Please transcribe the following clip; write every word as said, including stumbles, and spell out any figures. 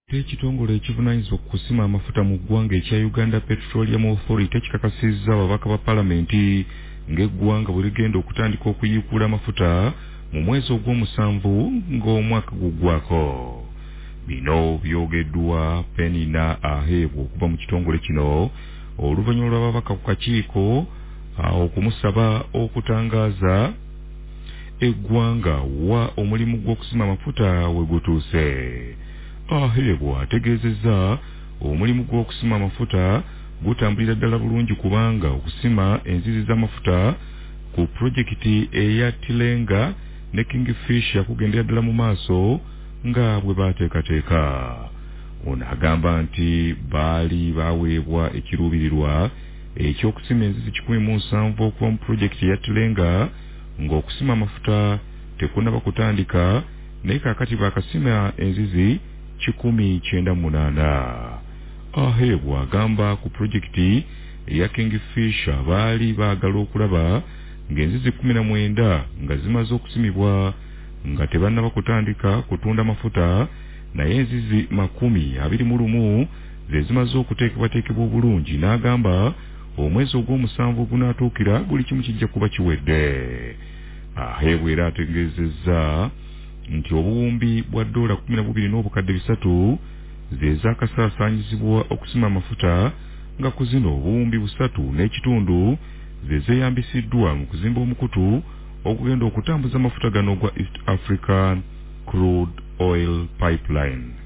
Ekitongole ekivunaanyizibwa ku kusima amafuta mu ggwanga ekya Uganda Petroleum Authority kikakasizza ababaka ba Paalamenti ng'eggwanga bwe ligenda okutandika okuyiikula amafuta mu mwezi ogw'omusanvu ng'omwaka guggwako. Bino byogeddwa Penina Ahebwa okuva mu kitongole kino oluvannyuma lw'ababaka ku kakiiko okumusaba okutangaaza eggwanga wa omulimu gw'okusima amafuta we gutuuse. Ahebwa ategeezezza omulimu gw'okusima amafuta gutambulira ddala bulungi kubanga okusima enzizi z'amafuta ku pulojekiti eya Tilenga ne Kingfisher kugendera ddala mu maaso nga bwe baateekateeka. Ono agamba nti baali baaweebwa ekiruubirirwa ekyokusima enzizi kikumi mu nsanvu okuva mu pulojekiti eya Tilenga ng'okusima amafuta tekunnaba kutandika naye kaakati baakasima enzizi kikumi kyenda munaana. Ahebwa agamba ku pulojekiti eya Kingfisher baali baagala okulaba ng'enzizi kumi na mwenda nga zimaze okusimibwa nga tebannaba kutandika kutunda mafuta naye enzizi makumi abiri mu lumu ze zimaze okuteekebwateekebwa obulungi n'agamba omwezi ogw'omusanvu gunaatuukira buli kimu kijja kuba kiwedde. Ahebwa era ategeezezza nti obuwumbi bwa ddoola kumi na bubiri n'obukadde bisatu ze zaakasaasaanyizibwa okusima amafuta nga ku zino obuwumbi busatu n'ekitundu ze zeeyambisiddwa mu kuzimba omukutu ogugenda okutambuza amafuta gano ogwa East African Crude Oil Pipeline.